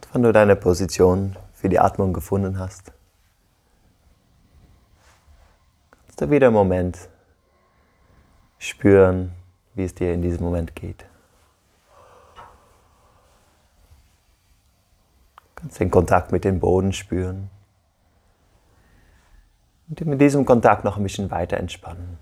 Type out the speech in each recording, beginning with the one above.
Wenn du deine Position für die Atmung gefunden hast, kannst du wieder einen Moment spüren, wie es dir in diesem Moment geht. Du kannst den Kontakt mit dem Boden spüren und mit diesem Kontakt noch ein bisschen weiter entspannen.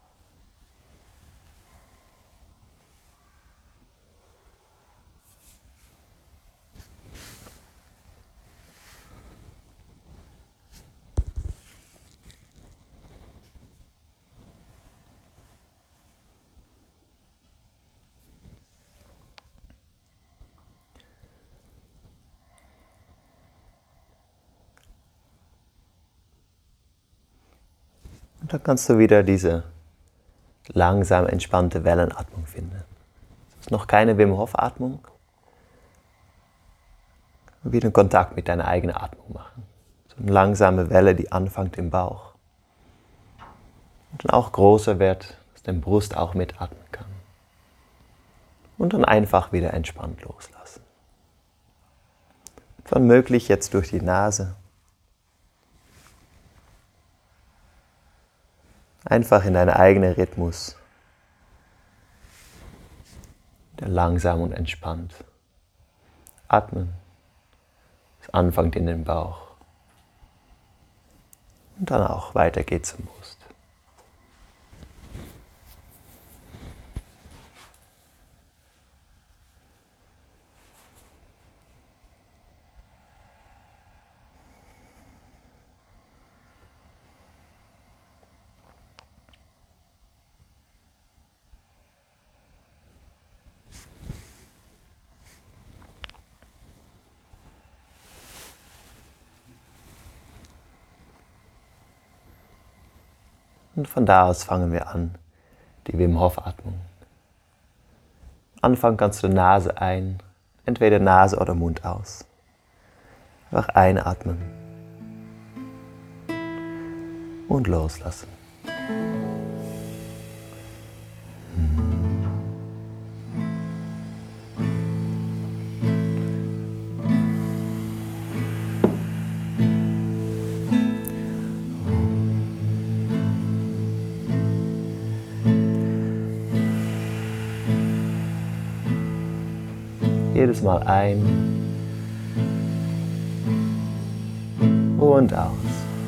Und dann kannst du wieder diese langsam entspannte Wellenatmung finden. Das ist noch keine Wim Hof Atmung. Wieder Kontakt mit deiner eigenen Atmung machen. So eine langsame Welle, die anfängt im Bauch. Und dann auch größer wird, dass deine Brust auch mitatmen kann. Und dann einfach wieder entspannt loslassen. Wenn möglich jetzt durch die Nase. Einfach in deinen eigenen Rhythmus, der langsam und entspannt atmen. Es anfängt in den Bauch und dann auch weiter geht zur Brust. Und von da aus fangen wir an, die Wim Hof Atmung. Am Anfang kannst du Nase ein, entweder Nase oder Mund aus. Einfach einatmen und loslassen. Jedes Mal ein und aus.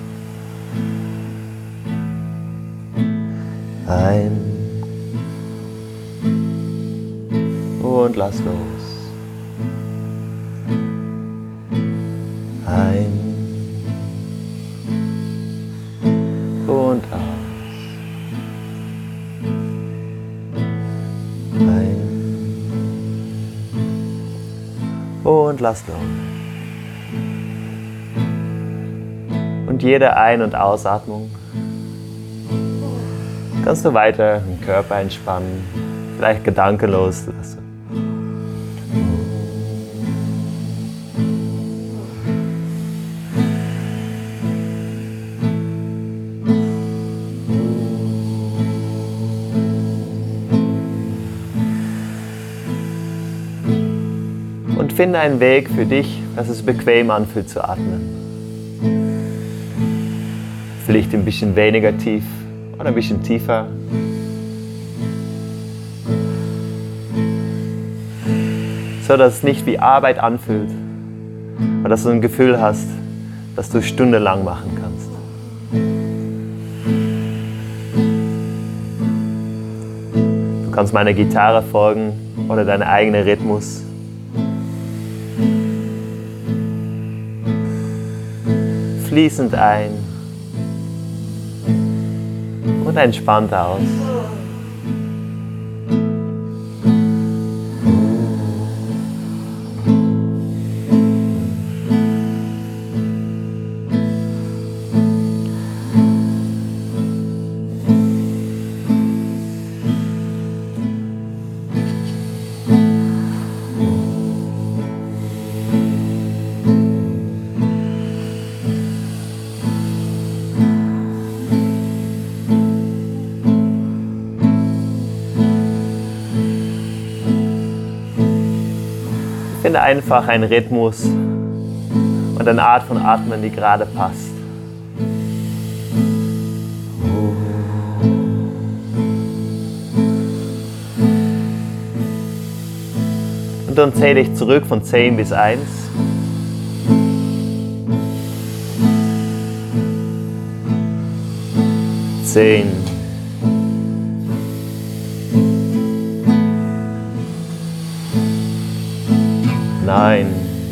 Ein und lass los. Ein und aus. Ein und lass los. Und jede Ein- und Ausatmung kannst du weiter den Körper entspannen, vielleicht gedankenlos lassen. Und finde einen Weg für dich, dass es bequem anfühlt zu atmen. Vielleicht ein bisschen weniger tief oder ein bisschen tiefer. So dass es nicht wie Arbeit anfühlt, aber dass du ein Gefühl hast, dass du stundenlang machen kannst. Du kannst meiner Gitarre folgen oder deinen eigenen Rhythmus. Fließend ein und entspannt aus. Finde einfach einen Rhythmus, Und eine Art von Atmen, die gerade passt. Und dann zähle ich zurück von 10 bis 1. Zehn. 9.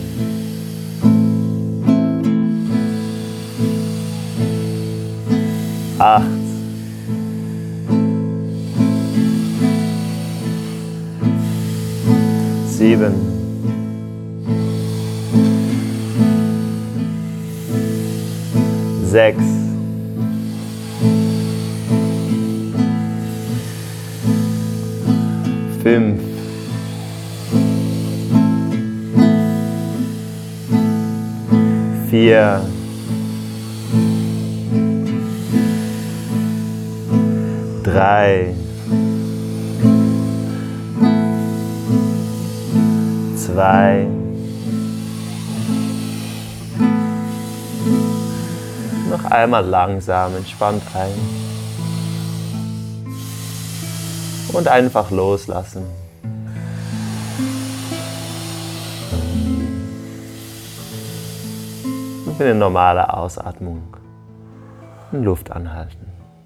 8. 7. 6. 5. 4. 3. 2. Noch einmal langsam, entspannt ein. Und einfach loslassen. Und für eine normale Ausatmung und Luft anhalten.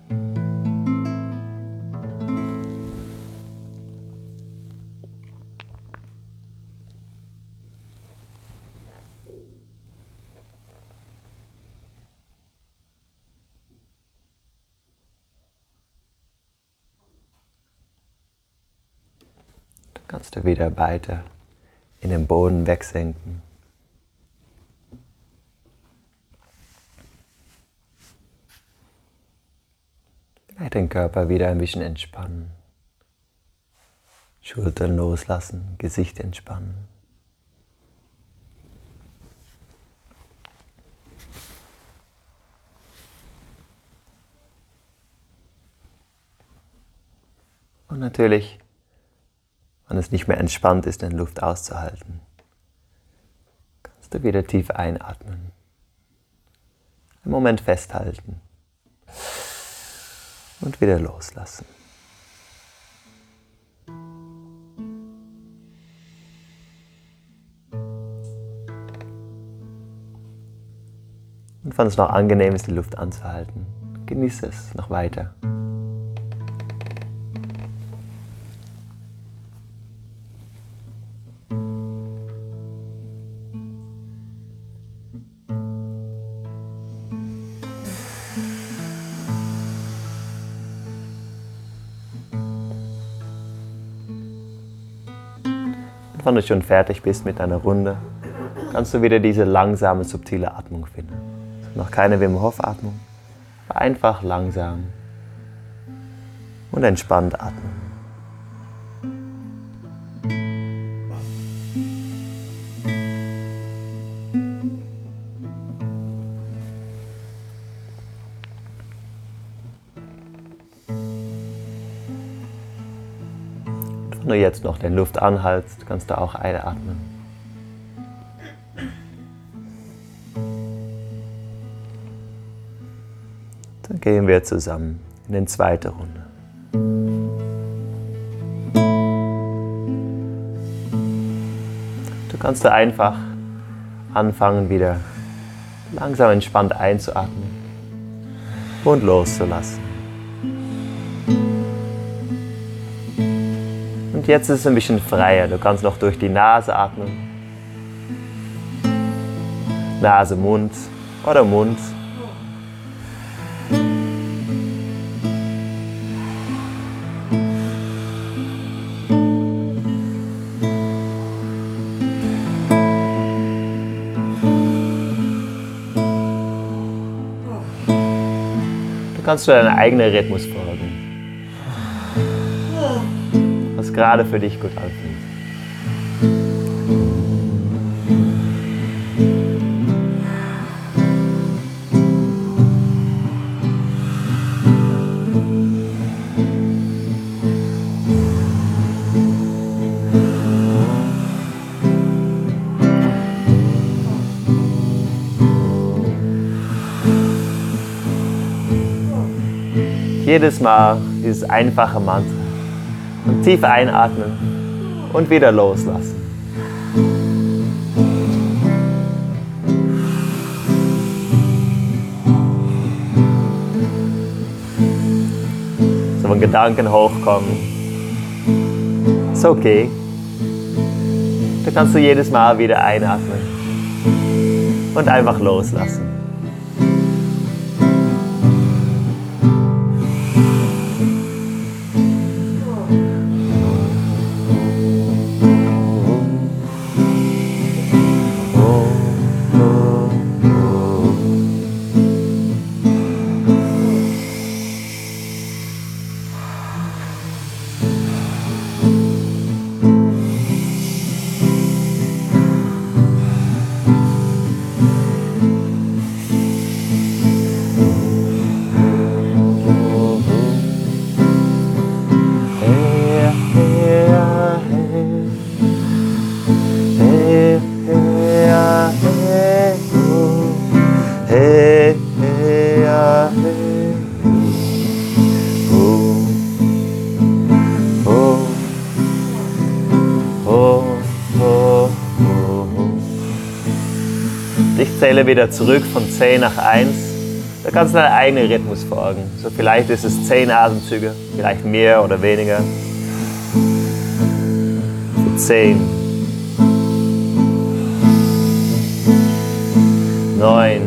Kannst du wieder weiter in den Boden wegsenken. Vielleicht den Körper wieder ein bisschen entspannen. Schultern loslassen, Gesicht entspannen. Und natürlich, wenn es nicht mehr entspannt ist, in Luft auszuhalten, kannst du wieder tief einatmen. Einen Moment festhalten und wieder loslassen. Und wenn es noch angenehm ist, die Luft anzuhalten, genieße es noch weiter. Und wenn du schon fertig bist mit deiner Runde, kannst du wieder diese langsame, subtile Atmung finden. Noch keine Wim Hof Atmung, aber einfach langsam und entspannt atmen. Und wenn du jetzt noch die Luft anhältst, kannst du auch einatmen. Dann gehen wir zusammen in die zweite Runde. Du kannst da einfach anfangen, wieder langsam entspannt einzuatmen und loszulassen. Und jetzt ist es ein bisschen freier. Du kannst noch durch die Nase atmen. Nase, Mund oder Mund. Kannst du deinem eigenen Rhythmus folgen, was gerade für dich gut anfühlt. Jedes Mal dieses einfache Mantra. Und tief einatmen und wieder loslassen. So, wenn Gedanken hochkommen, ist okay. Da kannst du jedes Mal wieder einatmen und einfach loslassen. Ich zähle wieder zurück von 10 nach 1. Da kannst du deinen eigenen Rhythmus folgen. So, vielleicht ist es 10 Atemzüge, vielleicht mehr oder weniger. 10, 9,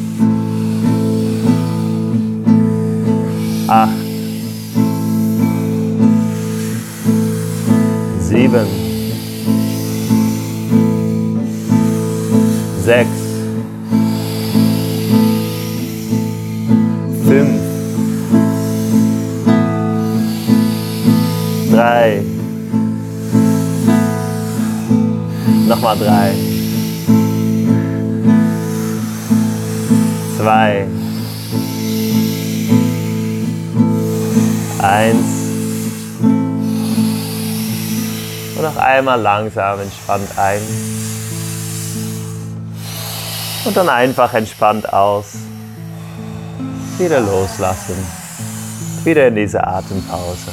8, 7, 6, 5, 3, nochmal 3, 2, 1 und noch einmal langsam entspannt ein und dann einfach entspannt aus. Wieder loslassen, wieder in diese Atempause.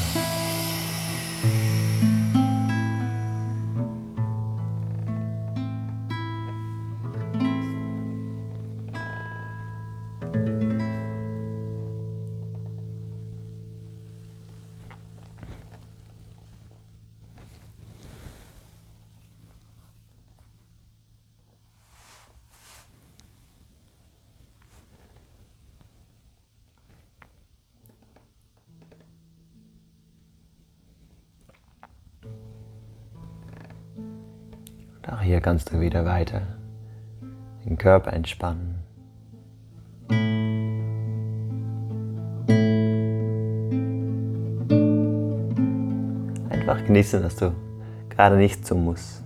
Auch hier kannst du wieder weiter den Körper entspannen. Einfach genießen, dass du gerade nichts tun musst.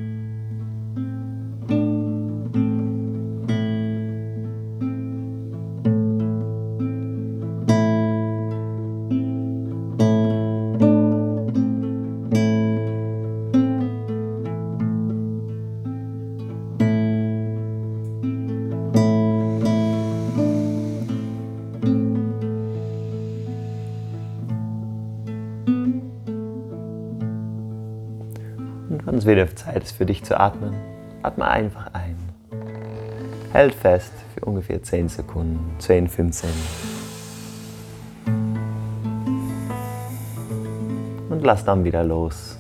Und wenn es wieder Zeit ist für dich zu atmen, atme einfach ein. Hält fest für ungefähr 10 Sekunden, 10, 15. Und lass dann wieder los.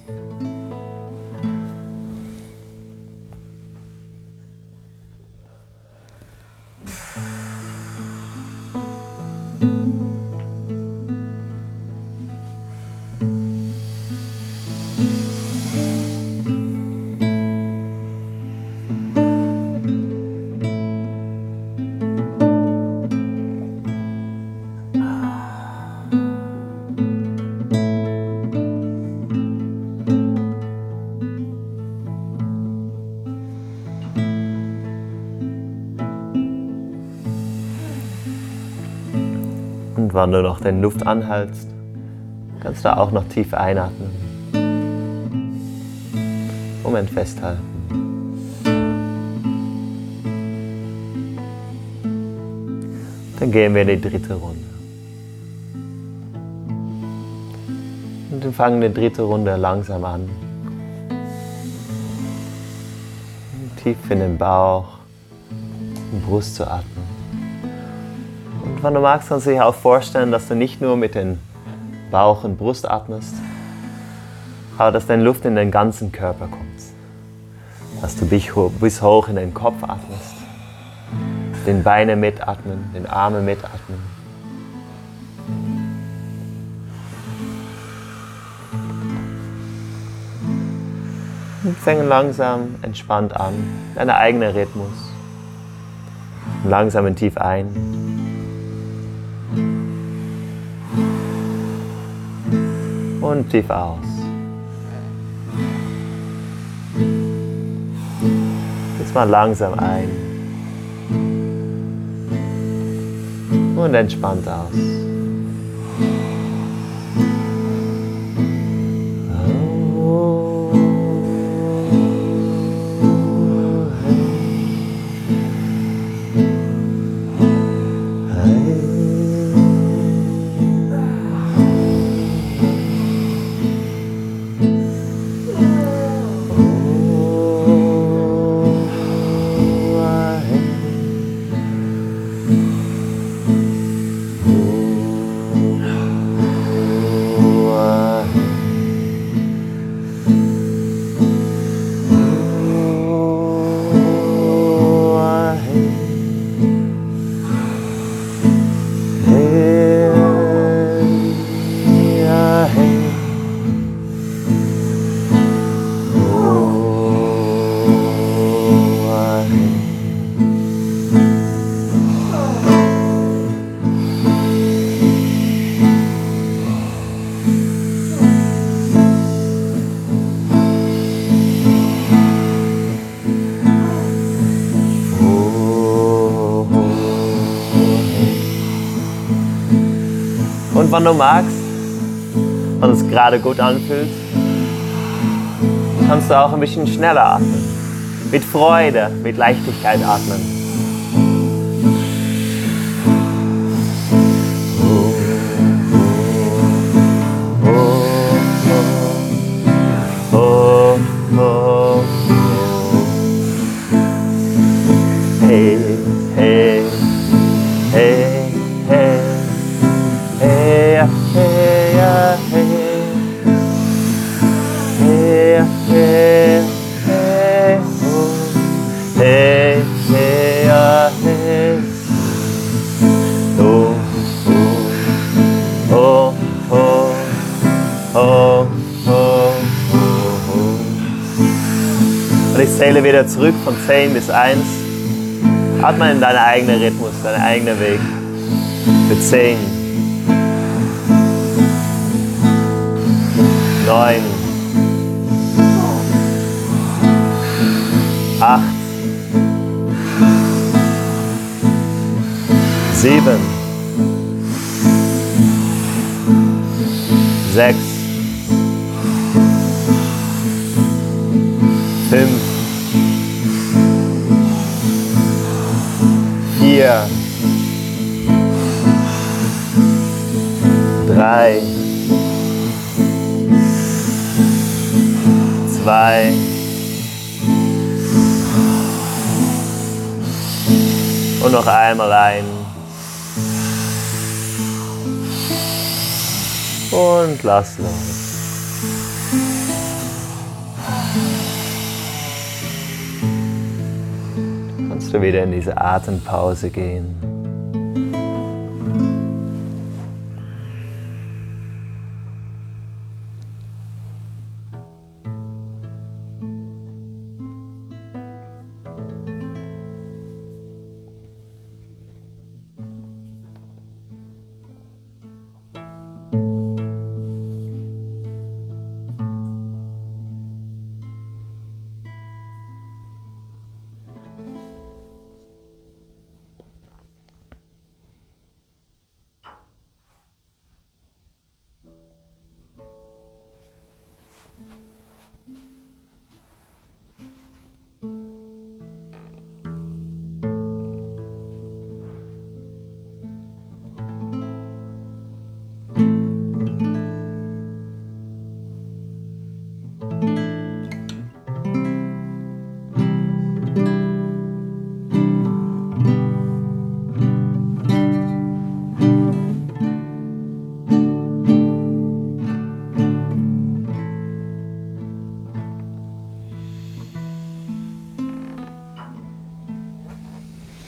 Und wenn du noch den Luft anhältst, kannst du auch noch tief einatmen. Moment festhalten. Dann gehen wir in die dritte Runde. Und wir fangen die dritte Runde langsam an. Tief in den Bauch, in die Brust zu atmen. Und wenn du magst, kannst du dir auch vorstellen, dass du nicht nur mit den Bauch und Brust atmest, aber dass deine Luft in den ganzen Körper kommt. Dass du bis hoch in den Kopf atmest, den Beinen mitatmen, den Armen mitatmen. Und fangen langsam entspannt an, deinen eigenen Rhythmus. Langsam und tief ein. Und tief aus. Jetzt mal langsam ein. Und entspannt aus. Und wenn du magst, wenn es gerade gut anfühlt, kannst du auch ein bisschen schneller atmen. Mit Freude, mit Leichtigkeit atmen. Hey, hey, hey, hey. Hey, hey, hey, hey, hey, hey, oh, hey, hey, hey, oh, oh, oh, oh, oh, oh. Und ich zähle wieder zurück von 10 bis 1. Atme in deinen eigenen Rhythmus, deinen eigenen Weg. Für 10. 9, 8, 7, 6, 5, 4, 3, 2, und noch einmal ein und lass los. Kannst du wieder in diese Atempause gehen.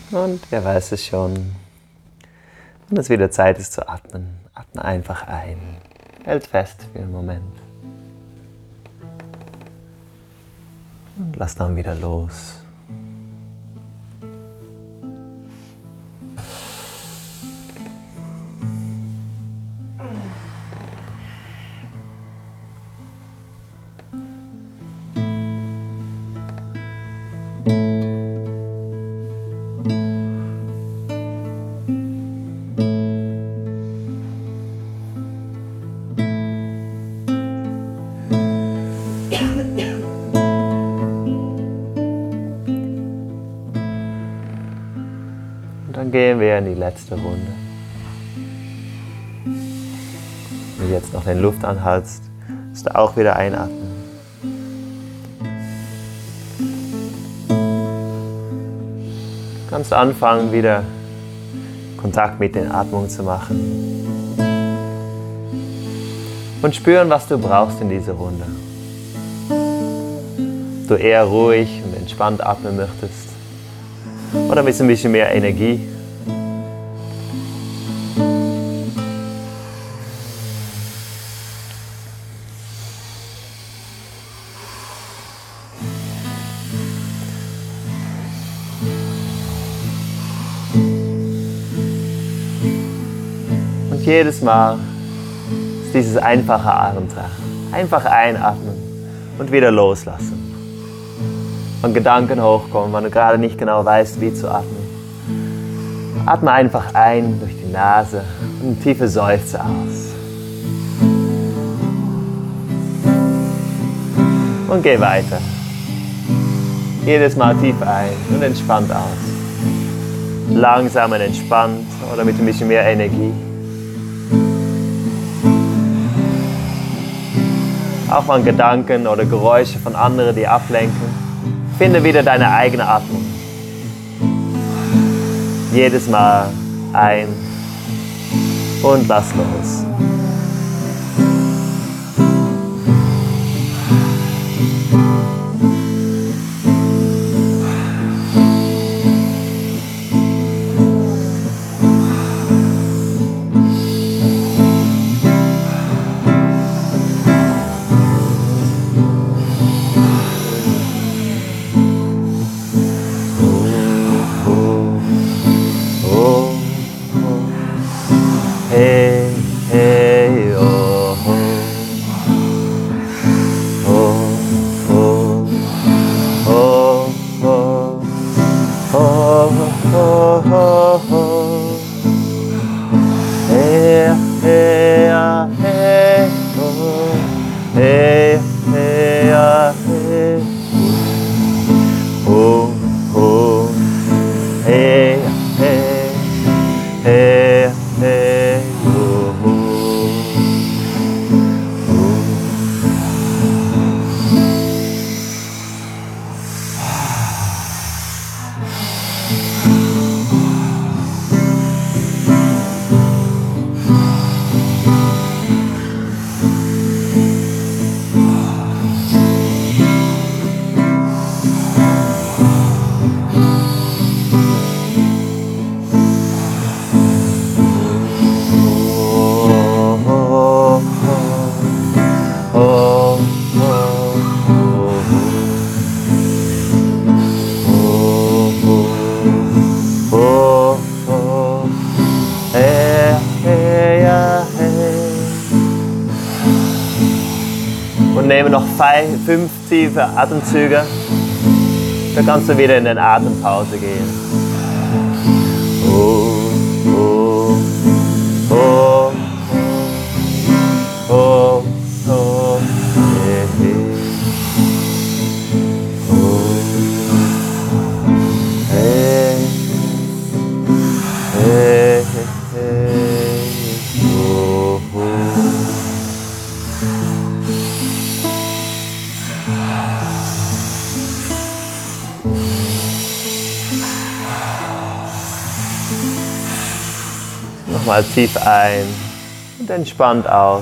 Und wer weiß es schon, wenn es wieder Zeit ist zu atmen, atme einfach ein. Hält fest für einen Moment. Und lass dann wieder los. Dann gehen wir in die letzte Runde. Wenn du jetzt noch den Luft anhältst, musst du auch wieder einatmen. Du kannst anfangen, wieder Kontakt mit den Atmungen zu machen. Und spüren, was du brauchst in dieser Runde. Ob du eher ruhig und entspannt atmen möchtest. Oder mit ein bisschen mehr Energie. Und jedes Mal ist dieses einfache Atemtraining. Einfach einatmen und wieder loslassen. Wenn Gedanken hochkommen, wenn du gerade nicht genau weißt, wie zu atmen. Atme einfach ein durch die Nase und einen tiefen Seufzer aus. Und geh weiter. Jedes Mal tief ein und entspannt aus. Langsam und entspannt oder mit ein bisschen mehr Energie. Auch wenn Gedanken oder Geräusche von anderen die ablenken. Finde wieder deine eigene Atmung. Jedes Mal ein und lass los. Und nehme noch 5 tiefe Atemzüge. Dann kannst du wieder in den Atempause gehen. Nochmal tief ein und entspannt aus.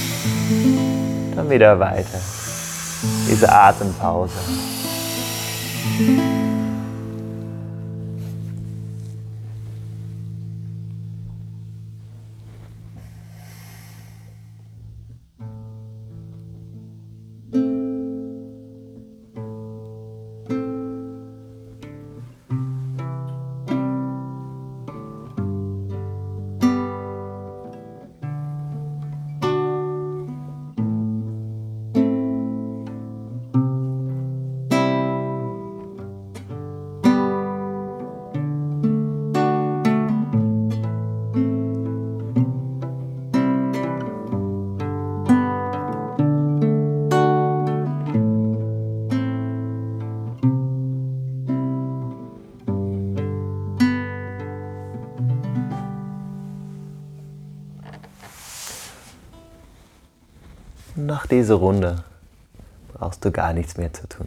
Dann wieder weiter. Diese Atempause. Nach dieser Runde brauchst du gar nichts mehr zu tun.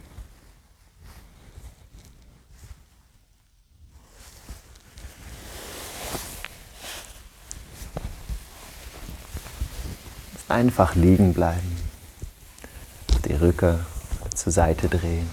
Du musst einfach liegen bleiben, die Rücken zur Seite drehen.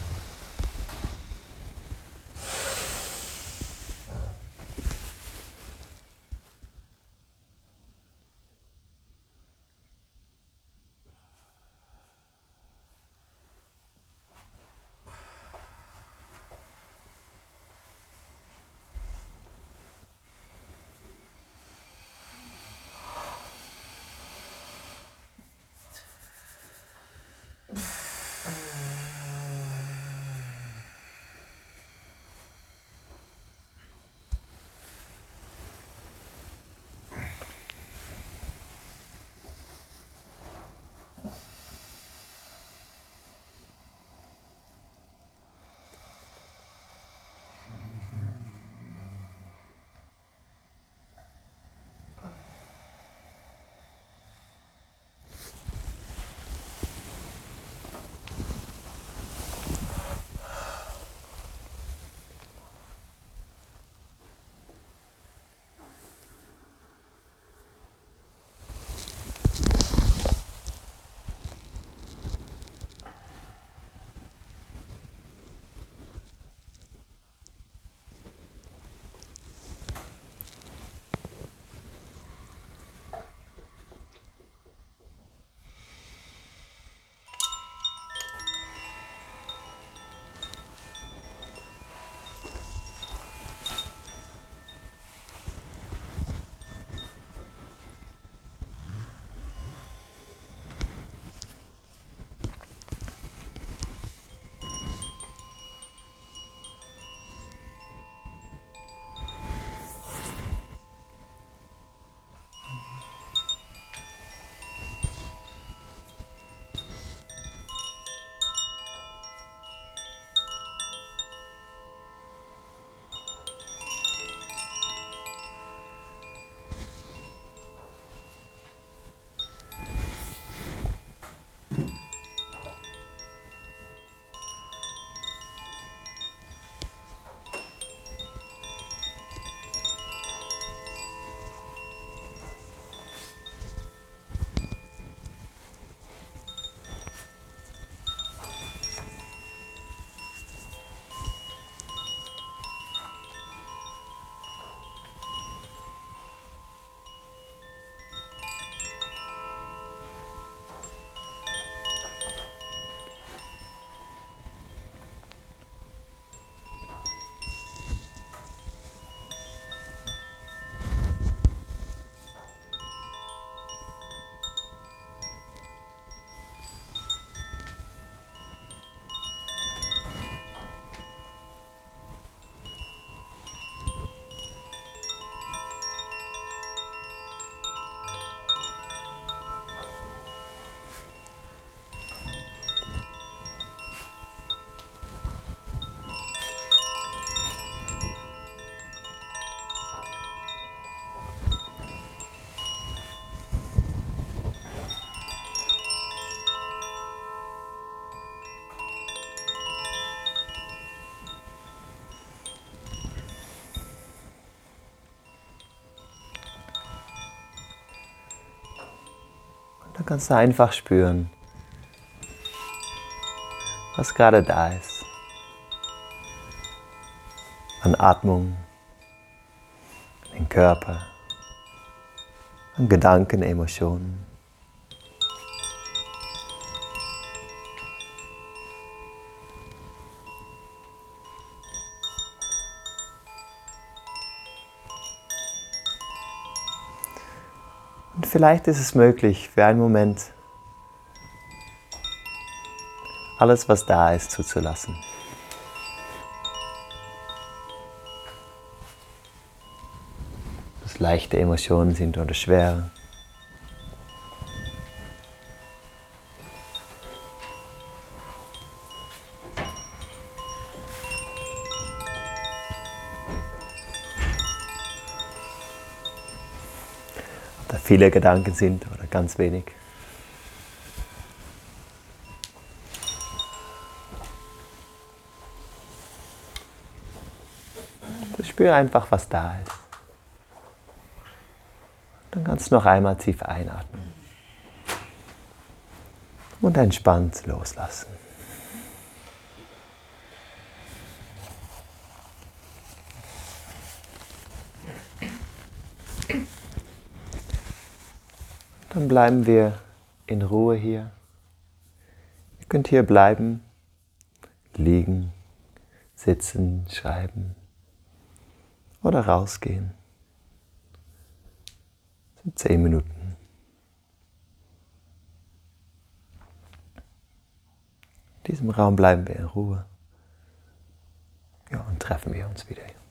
Da kannst du einfach spüren, was gerade da ist. an Atmung, an den Körper, an Gedanken, Emotionen. Und vielleicht ist es möglich, für einen Moment alles, was da ist, zuzulassen. Ob es leichte Emotionen sind oder schwere. Ob da viele Gedanken sind oder ganz wenig. Spür einfach, was da ist. Dann kannst du noch einmal tief einatmen und entspannt loslassen. Dann bleiben wir in Ruhe hier. Ihr könnt hier bleiben, liegen, sitzen, schreiben oder rausgehen. 10 Minuten. In diesem Raum bleiben wir in Ruhe. Ja, und treffen wir uns wieder.